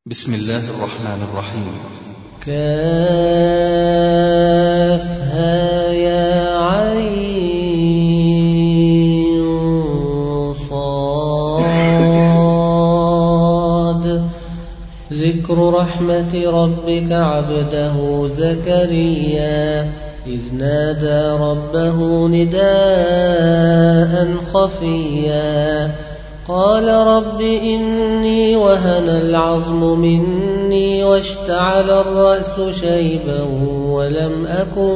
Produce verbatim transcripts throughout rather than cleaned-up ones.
بسم الله الرحمن الرحيم. كافها يا عين صاد. ذكر رحمة ربك عبده زكريا إذ نادى ربه نداء خفيا قال رب إني وهن العظم مني واشتعل الرأس شيبا ولم أكن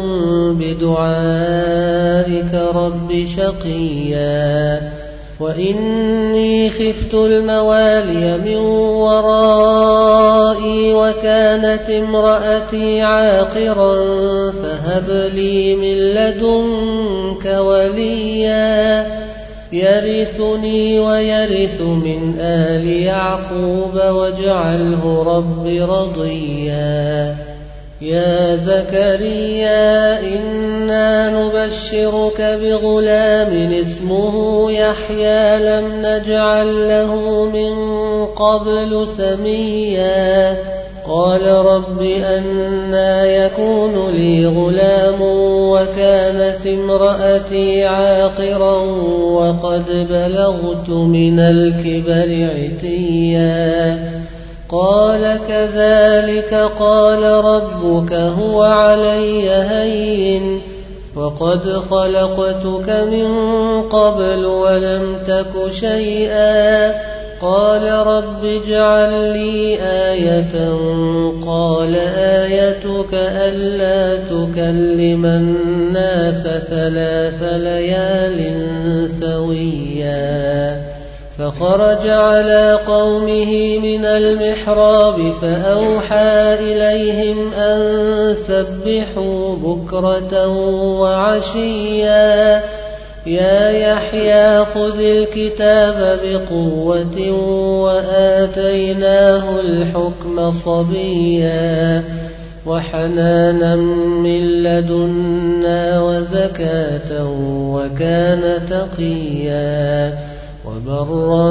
بدعائك رب شقيا وإني خفت الموالي من ورائي وكانت امرأتي عاقرا فهب لي من لدنك وليا يرثني ويرث من آل يعقوب واجعله رب رضيا. يا زكريا إنا نبشرك بغلام اسمه يحيى لم نجعل له من قبل سميا قال رب أنى يكون لي غلام وكانت امرأتي عاقرا وقد بلغت من الكبر عتيا قال كذلك قال ربك هو علي هين وقد خلقتك من قبل ولم تك شيئا قال رب اجعل لي آية قال آيتك ألا تكلم الناس ثلاث ليال سويا فخرج على قومه من المحراب فأوحى إليهم أن سبحوا بكرة وعشيا يا يحيى خذ الكتاب بقوة وآتيناه الحكم صبيا وحنانا من لدنا وزكاة وكان تقيا وبرا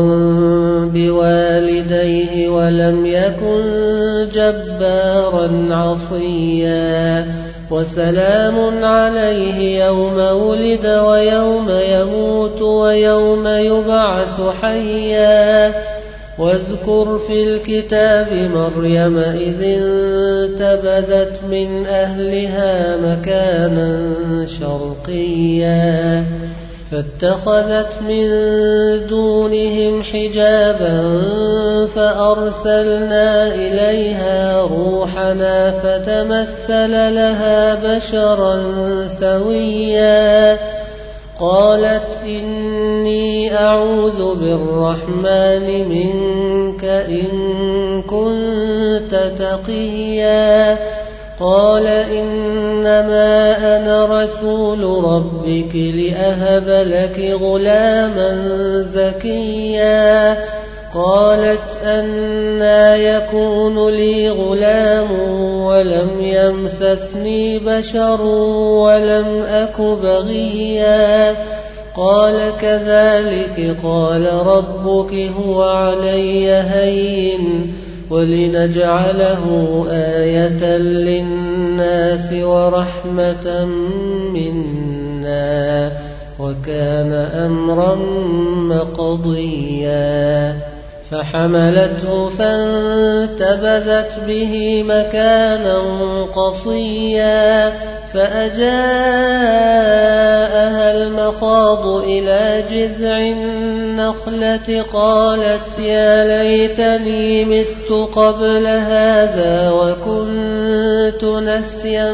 بوالديه ولم يكن جبارا عصيا وسلام عليه يوم ولد ويوم يموت ويوم يبعث حيا واذكر في الكتاب مريم إذ انتبذت من أهلها مكانا شرقيا فاتخذت من دونهم حجابا فأرسلنا إليها روحنا فتمثل لها بشرا سويا قالت إني أعوذ بالرحمن منك إن كنت تقيا قال إنما أنا رسول ربك لأهب لك غلاما زكيا قالت أنى يكون لي غلام ولم يمسسني بشر ولم أك بغيا قال كذلك قال ربك هو علي هين ولنجعله آية للناس ورحمة منا وكان أمرا مقضيا فحملته فانتبذت به مكانا قصيا فأجاءها المخاض إلى جذع النخلة قالت يا ليتني مت قبل هذا وكنت نسيا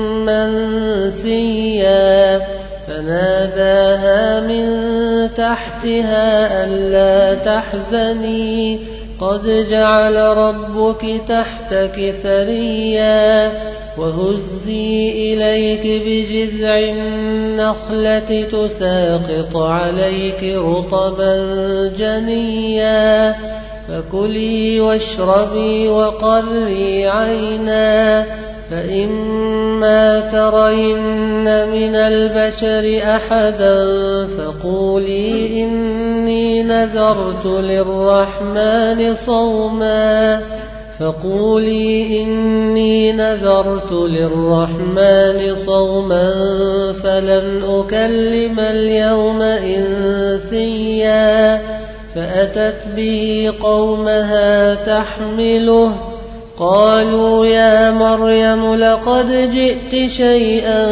منسيا فناداها من تحتها ألا تحزني قد جعل ربك تحتك ثريا وهزي إليك بجذع النخلة تساقط عليك رطبا جنيا فكلي واشربي وقري عينا فإما ترين من البشر أحدا فقولي إني نذرت للرحمن صوما فقولي إني نذرت للرحمن صوما فلن أكلم اليوم إنسيا فأتت به قومها تحمله قالوا يا مريم لقد جئت شيئا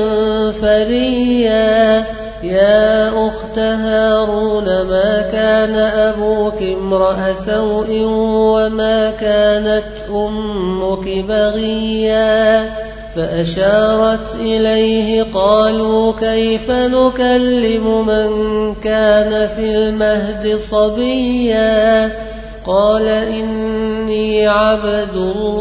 فريا يا أخت هارون ما كان أبوك امرأ سوء وما كانت أمك بغيا فأشارت إليه قالوا كيف نكلم من كان في المهد صبيا قال إني عبد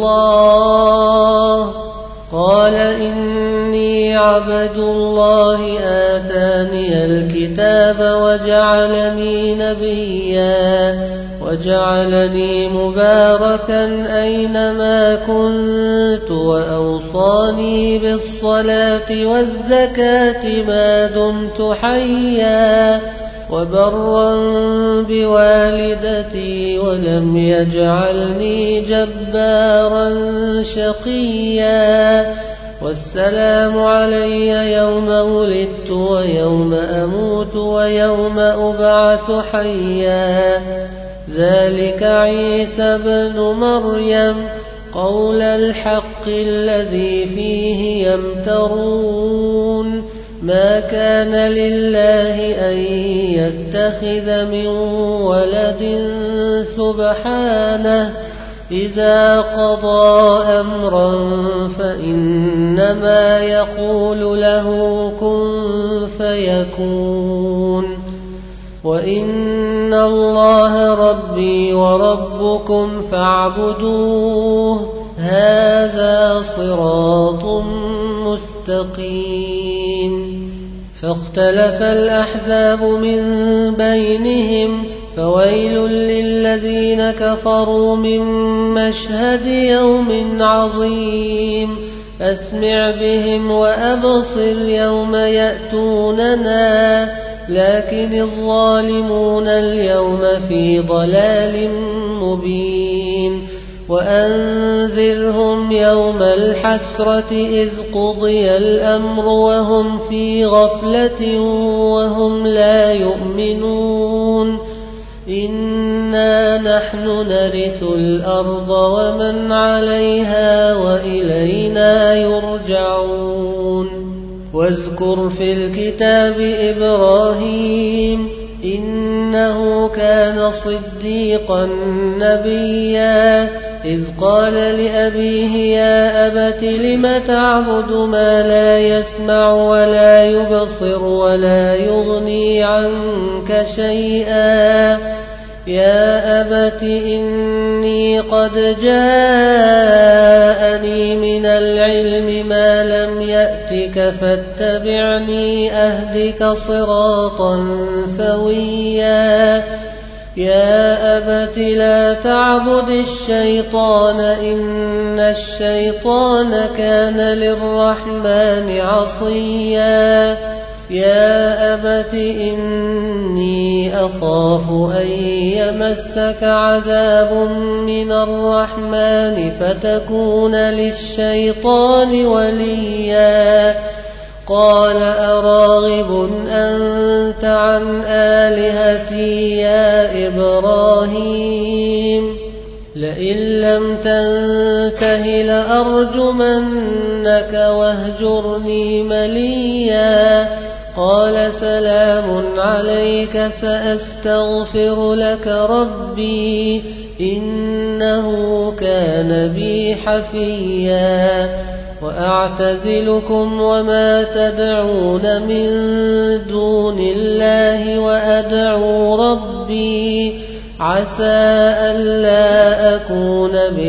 الله قال إني عبد الله آتاني الكتاب وجعلني نبيا وجعلني مباركا أينما كنت وأوصاني بالصلاة والزكاة ما دمت حيا وبرا بوالدتي ولم يجعلني جبارا شقيا والسلام علي يوم ولدت ويوم أموت ويوم أبعث حيا ذلك عيسى بن مريم قول الحق الذي فيه يمترون ما كان لله أن يتخذ من ولد سبحانه إذا قضى أمرا فإنما يقول له كن فيكون وإن الله ربي وربكم فاعبدوه هذا صراط مستقيم فاختلف الأحزاب من بينهم فويل للذين كفروا من مشهد يوم عظيم أسمع بهم وأبصر يوم يأتوننا لكن الظالمون اليوم في ضلال مبين وأنذرهم يوم الحسرة إذ قضي الأمر وهم في غفلة وهم لا يؤمنون إنا نحن نرث الأرض ومن عليها وإلينا يرجعون واذكر في الكتاب إبراهيم إنه كان صديقا نبيا إذ قال لأبيه يا أبت لم تعبد ما لا يسمع ولا يبصر ولا يغني عنك شيئا يا أبت إني قد جاءني من العلم ما لم يأتك فاتبعني أهدك صراطا سويا يا أبت لا تعبد الشيطان إن الشيطان كان للرحمن عصيا يا أبت إني أخاف أن يمسك عذاب من الرحمن فتكون للشيطان وليا قال أراغب أنت عن آلهتي يا إبراهيم لئن لم تنته لأرجمنك واهجرني مليا قال سلام عليك سأستغفر لك ربي إنه كان بي حفيا وأعتزلكم وما تدعون من دون الله وأدعو ربي عسى ألا أكون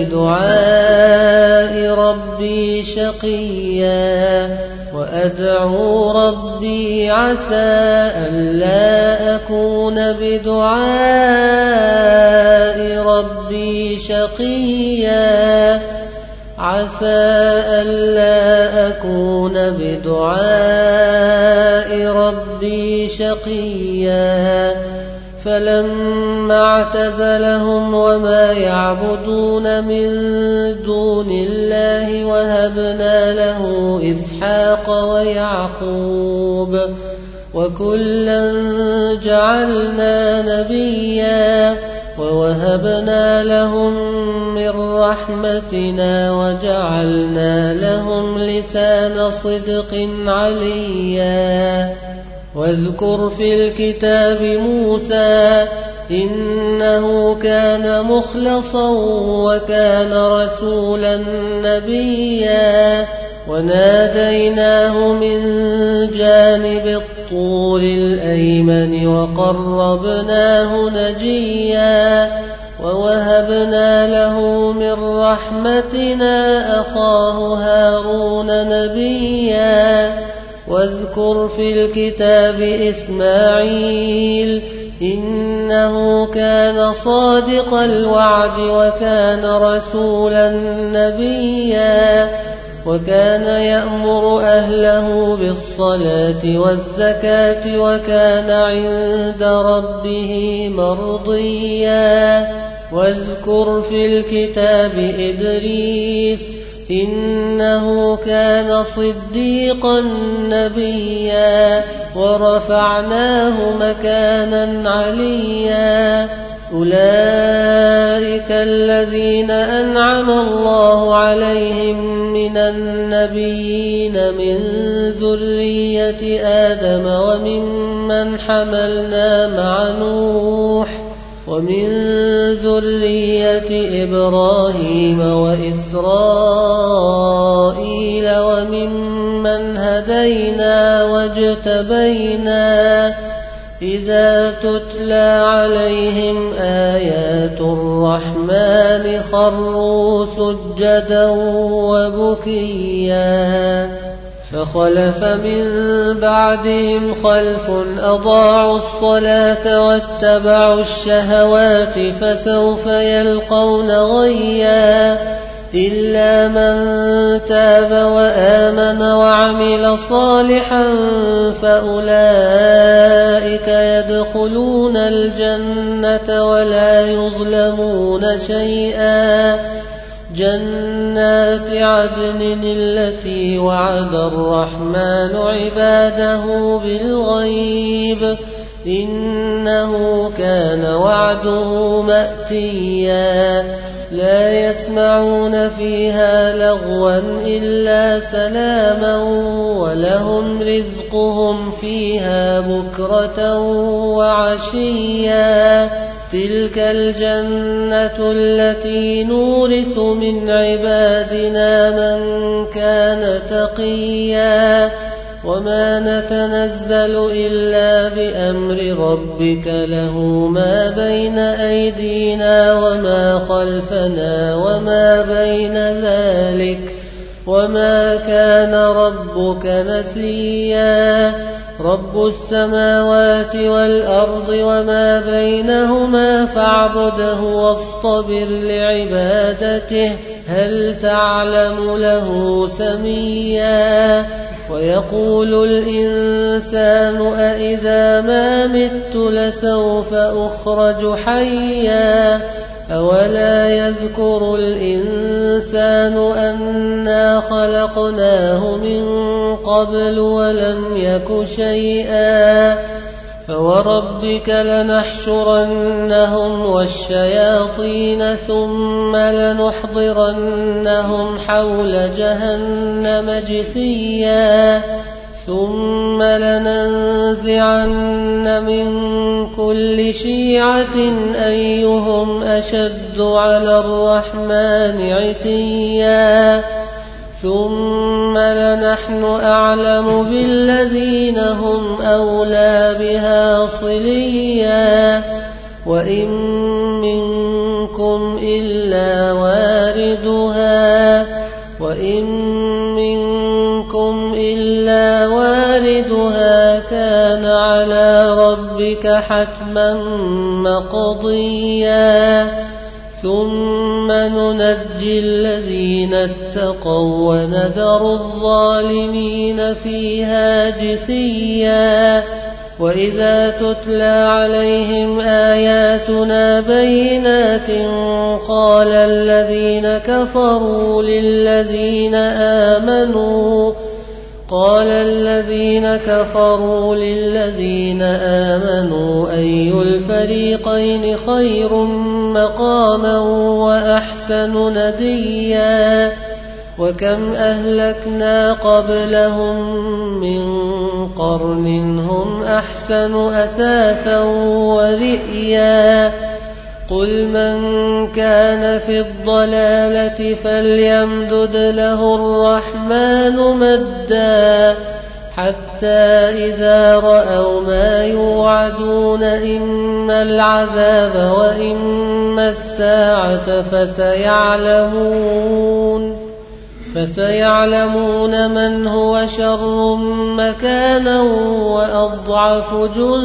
بدعاء ربي شقيا وأدعو ربي عسى ألا أكون بدعاء ربي شقيا عسى ألا أكون بدعاء ربي شقيا فلما اعتزلهم وما يعبدون من دون الله وهبنا له إسحاق ويعقوب وكلا جعلنا نبيا ووهبنا لهم من رحمتنا وجعلنا لهم لسان صدق عليا واذكر في الكتاب موسى إنه كان مخلصا وكان رسولا نبيا وناديناه من جانب الطور الأيمن وقربناه نجيا ووهبنا له من رحمتنا أخاه هارون نبيا واذكر في الكتاب إسماعيل إنه كان صادق الوعد وكان رسولا نبيا وكان يأمر أهله بالصلاة والزكاة وكان عند ربه مرضيا واذكر في الكتاب إدريس إنه كان صديقا نبيا ورفعناه مكانا عليا أولئك الذين أنعم الله عليهم من النبيين من ذرية آدم وممن حملنا مع نوح ومن ذرية إبراهيم وإسرائيل وممن هدينا واجتبينا إذا تتلى عليهم آيات الرحمن خروا سجدا وبكيا فخلف من بعدهم خلف أضاعوا الصلاة واتبعوا الشهوات فسوف يلقون غيا إلا من تاب وآمن وعمل صالحا فأولئك يدخلون الجنة ولا يظلمون شيئا جنات عدن التي وعد الرحمن عباده بالغيب إنه كان وعده مأتيا لا يسمعون فيها لغوا إلا سلاما ولهم رزقهم فيها بكرة وعشيا تلك الجنة التي نورث من عبادنا من كان تقيا وما نتنزل إلا بأمر ربك له ما بين أيدينا وما خلفنا وما بين ذلك وما كان ربك نسيا رب السماوات والأرض وما بينهما فاعبده واصطبر لعبادته هل تعلم له سميا ويقول الإنسان أإذا ما مت لسوف أخرج حيا أولا يذكر الإنسان أنا خلقناه من قبل ولم يك شيئا فوربك لنحشرنهم والشياطين ثم لنحضرنهم حول جهنم جثيا ثم لننزعن من كل شيعة أيهم أشد على الرحمن عتيا ثم لنحن أعلم بالذين هم أولى بها صليا وإن منكم إلا واردها وإن منكم إلا واردها كان على ربك حتما مقضيا ثم ننجي الذين اتقوا ونذر الظالمين فيها جثيا وإذا تتلى عليهم آياتنا بينات قال الذين كفروا للذين آمنوا قال الذين كفروا للذين آمنوا أي الفريقين خير مقاما وأحسن نديا وكم أهلكنا قبلهم من قرن هم أحسن أثاثا ورئيا قل من كان في الضلالة فليمدد له الرحمن مدا حتى إذا رأوا ما يوعدون إما العذاب وإما الساعة فسيعلمون فسيعلمون من هو شر مكانا وأضعف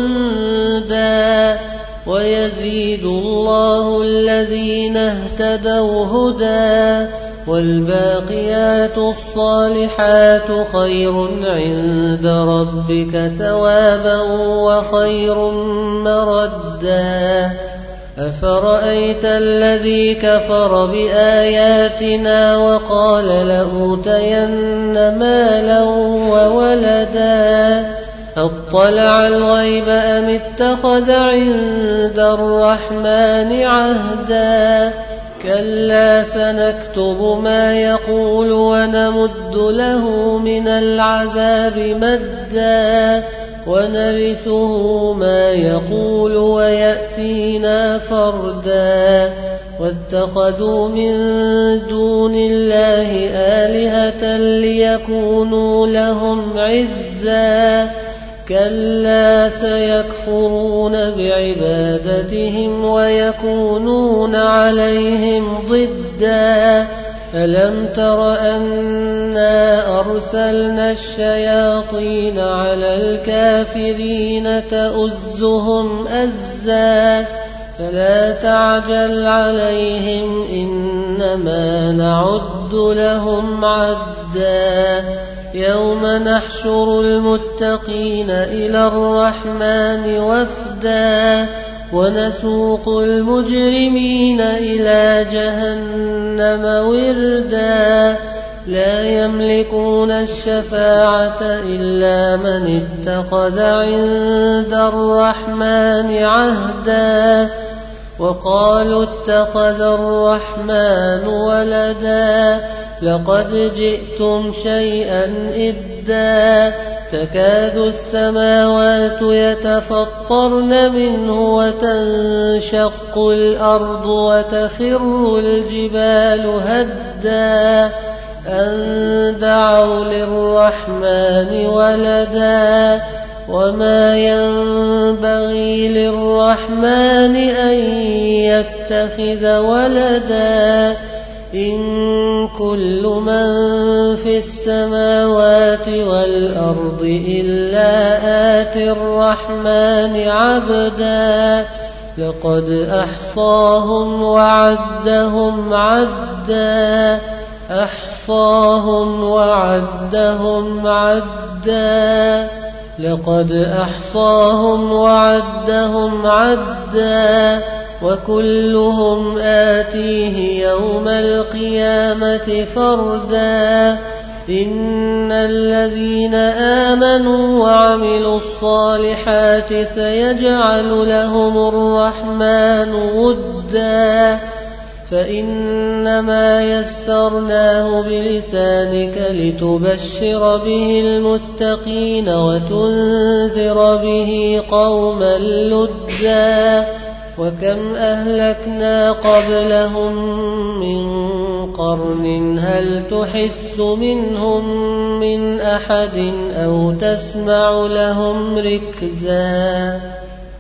جندا ويزيد الله الذين اهتدوا هدى والباقيات الصالحات خير عند ربك ثوابا وخير مردا أفرأيت الذي كفر بآياتنا وقال لأوتين مالا وولدا أطلع الغيب أم اتخذ عند الرحمن عهدا كلا سنكتب ما يقول ونمد له من العذاب مدا ونرثه ما يقول ويأتينا فردا واتخذوا من دون الله آلهة ليكونوا لهم عزا كلا سيكفرون بعبادتهم ويكونون عليهم ضدا ألم تر أنا أرسلنا الشياطين على الكافرين تؤزهم أزا فلا تعجل عليهم إنما نعد لهم عدا يوم نحشر المتقين إلى الرحمن وفدا ونسوق المجرمين إلى جهنم وردا لا يملكون الشفاعة إلا من اتخذ عند الرحمن عهدا وقالوا اتخذ الرحمن ولدا لقد جئتم شيئا إدا تكاد السماوات يتفطرن منه وتنشق الأرض وتخر الجبال هدا أن دعوا للرحمن ولدا وما ينبغي للرحمن أن يتخذ ولدا إن كل من في السماوات والأرض إلا آتي الرحمن عبدا لقد أحصاهم وعدهم عدا أحصاهم وعدهم عدا لقد أحصاهم وعدهم عدا وكلهم آتيه يوم القيامة فردا إن الذين آمنوا وعملوا الصالحات سيجعل لهم الرحمن ودا فإنما يسرناه بلسانك لتبشر به المتقين وتنذر به قوما لدا وكم أهلكنا قبلهم من قرن هل تحس منهم من أحد أو تسمع لهم ركزا